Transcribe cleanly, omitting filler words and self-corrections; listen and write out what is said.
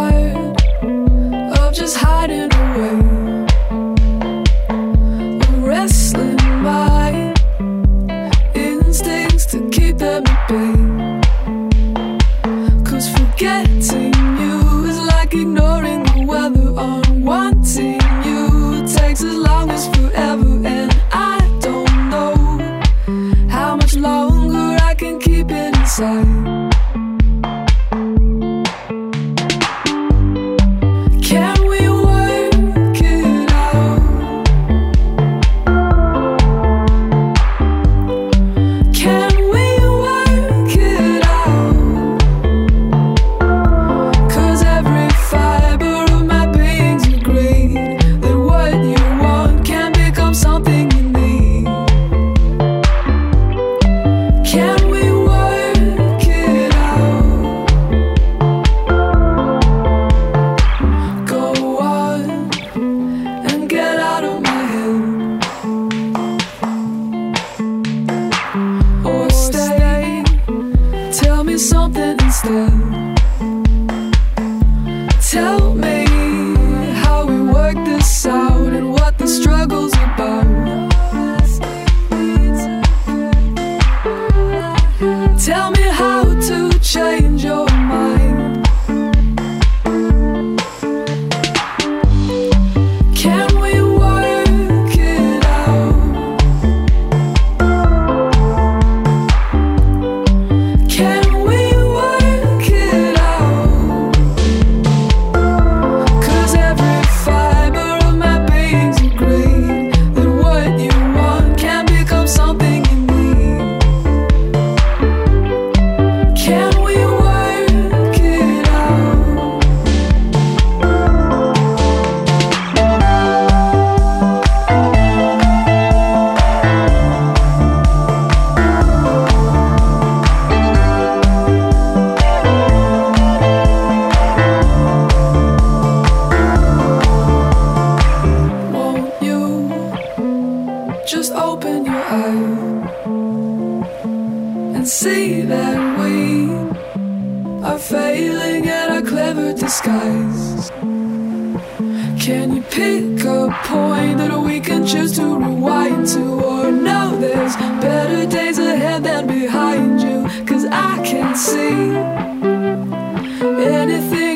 tired of just hiding away, of wrestling my instincts to keep them at bay. 'Cause forgetting you is like ignoring the weather. Unwanting you takes as long as forever, and I don't know how much longer I can keep it inside. Something instead. Tell me how we work this out and what the struggle's about. Tell me how to change your mind. Can we work it out? Can just open your eyes and see that we are failing at our clever disguise. Can you pick a point that we can choose to rewind to, or know there's better days ahead than behind you? 'Cause I can't see anything